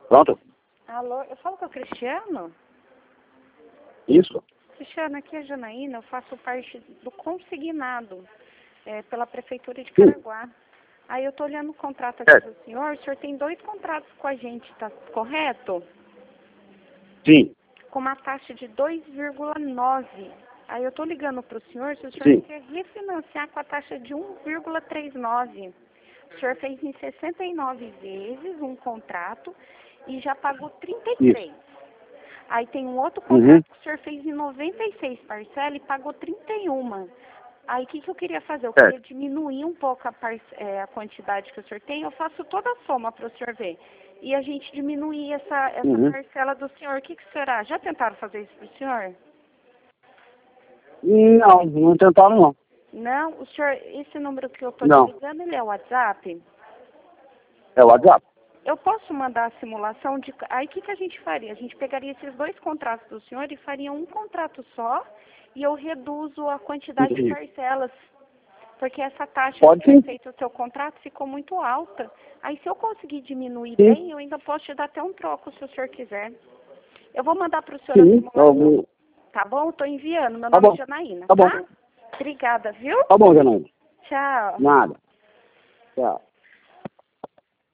Pronto? Alô, eu falo com o Cristiano? Isso. Cristiano, aqui é a Janaína, eu faço parte do consignado pela Prefeitura de Sim. Caraguá. Aí eu tô olhando o contrato aqui Certo. do senhor tem 2 contratos com a gente, tá correto? Sim. Com uma taxa de 2,9. Aí eu tô ligando para o senhor se o senhor Sim. quer refinanciar com a taxa de 1,39. O senhor fez em 69 vezes um contrato e já pagou 33. Isso. Aí tem um outro Uhum. contrato que o senhor fez em 96 parcelas e pagou 31. Aí o que eu queria fazer? Eu queria diminuir um pouco a quantidade que o senhor tem. Eu faço toda a soma para o senhor ver. E a gente diminuir essa Uhum. parcela do senhor. O que será? Já tentaram fazer isso para o senhor? Não tentaram não. Não? O senhor, esse número que eu estou Não. te ligando, ele é o WhatsApp? É o WhatsApp. Eu posso mandar a simulação de... Aí o que a gente faria? A gente pegaria esses 2 contratos do senhor e faria um contrato só e eu reduzo a quantidade de Entendi. parcelas. Porque essa taxa Pode que foi sim. feita o seu contrato ficou muito alta. Aí se eu conseguir diminuir Sim. bem, eu ainda posso te dar até um troco se o senhor quiser. Eu vou mandar para o senhor a Sim. simulação. Tá bom? Estou enviando. Meu Tá nome é bom. Janaína, Tá bom. tá? Obrigada, viu? Tá bom, Janaína. Tchau. Nada. Tchau.